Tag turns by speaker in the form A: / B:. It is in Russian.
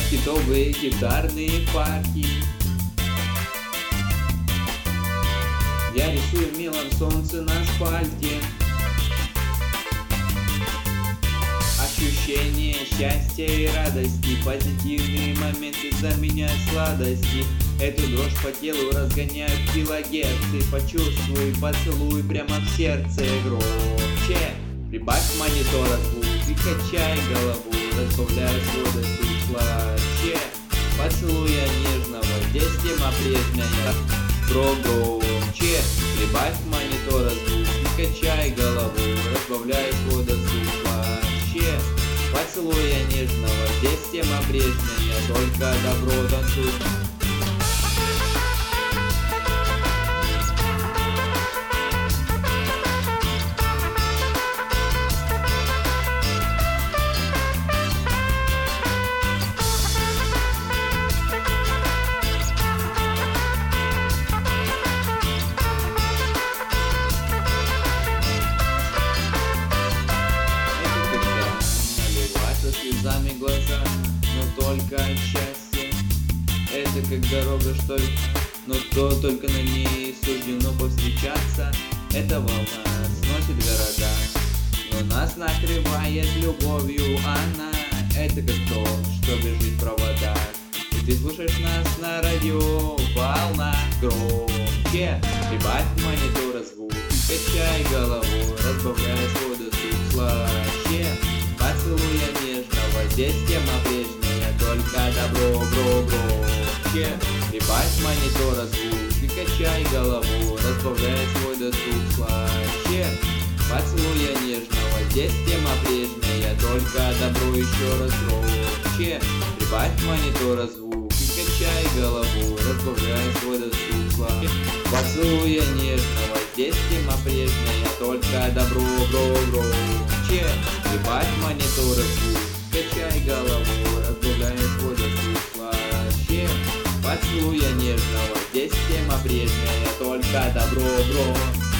A: китовые гитарные парки. Я рисую мелом солнце на асфальте. Ощущение счастья и радости, позитивные моменты заменяют сладости. Эту дрожь по телу разгоняют килогерцы. Почувствуй поцелуй прямо в сердце громче. Прибавь монитора звук и качай голову, разбавляя сводостью слаще. Поцелуя нежного, здесь тема прежняя, громче. Прибавь монитора звук и качай голову, разбавляя сводостью слаще. Поцелуя нежного, здесь тема прежняя, только добро танцуй. Слезами глаза, но только от счастья. Это как дорога, что ли, но то только на ней суждено повстречаться. Эта волна сносит города, но нас накрывает любовью она. Это как то, что бежит в проводах, и ты слушаешь нас на радио волна. Громче прибавь монитора звук и качай голову, разбавляя сводостью слаще. Поцелуя нежного, здесь тема прежняя, только добро, громче. Прибавь монитора звук и качай голову, разбавляя свой досуг слаще. Поцелуя нежного, здесь тема прежняя, только добро еще раз громче. Прибавь монитора звук и качай голову, разбавляя свой досуг слаще. Поцелуя нежного, здесь тема прежняя, только добро, громче. Прибавь монитора звук, качай голову, разбавляя свой досуг слаще. Поцелуя нежного, здесь тема прежняя, только добро,